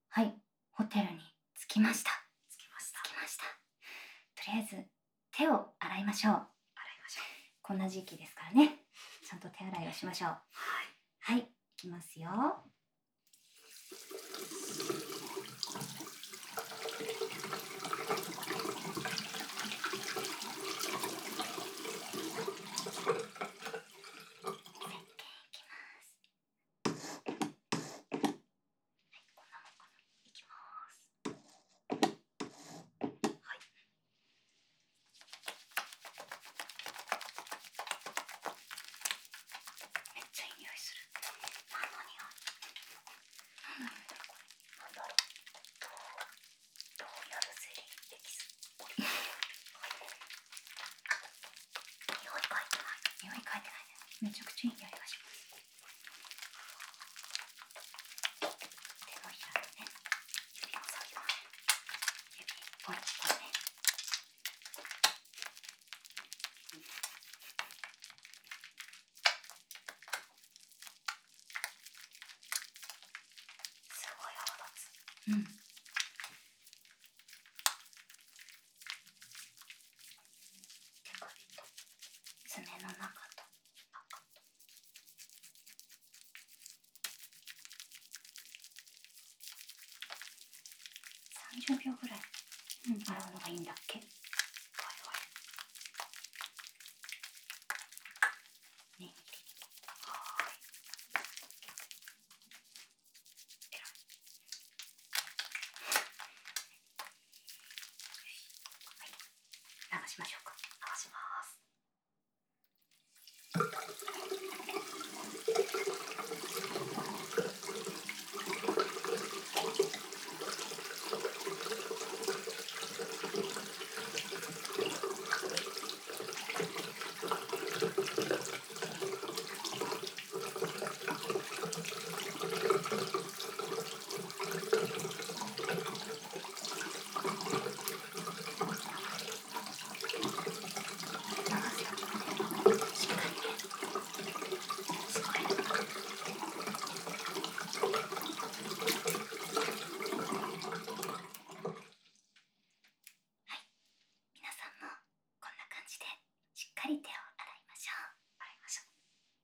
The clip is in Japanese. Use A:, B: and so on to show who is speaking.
A: はい、ホテルに着きました。
B: 着きました。
A: 着きました。とりあえず手を洗いましょう。
B: 洗いましょう。
A: こんな時期ですからね。ちゃんと手洗いをしましょう。
B: はい。
A: はい、いきますよ。めっちゃいい匂いする。何の匂い？何の匂いだろうこれ。なんだろう。ローヤルゼリーエキス。匂い嗅いでない。匂い嗅いでないね。めちゃくちゃいい匂いがします。手のひらにね、指を先まで。指ポイポイね。すごい泡立つ。うん。手首と爪の中と赤と。30秒ぐらい、洗うのがいいんだっけ。はいはい。念入りに。はい。えらい。はい。流しましょうか。